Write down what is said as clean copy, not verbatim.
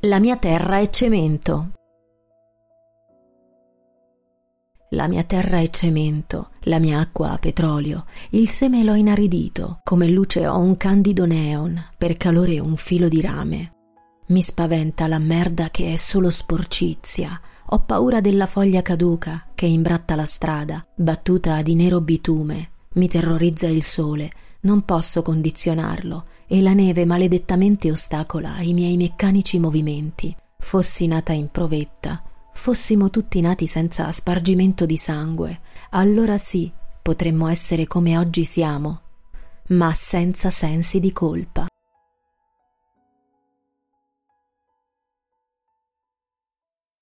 La mia terra è cemento. La mia terra è cemento, la mia acqua petrolio, il seme l'ho inaridito, come luce ho un candido neon, per calore un filo di rame. Mi spaventa la merda che è solo sporcizia, ho paura della foglia caduca che imbratta la strada, battuta di nero bitume, mi terrorizza il sole, non posso condizionarlo e la neve maledettamente ostacola i miei meccanici movimenti. Fossi nata in provetta, fossimo tutti nati senza spargimento di sangue, allora sì, potremmo essere come oggi siamo, ma senza sensi di colpa.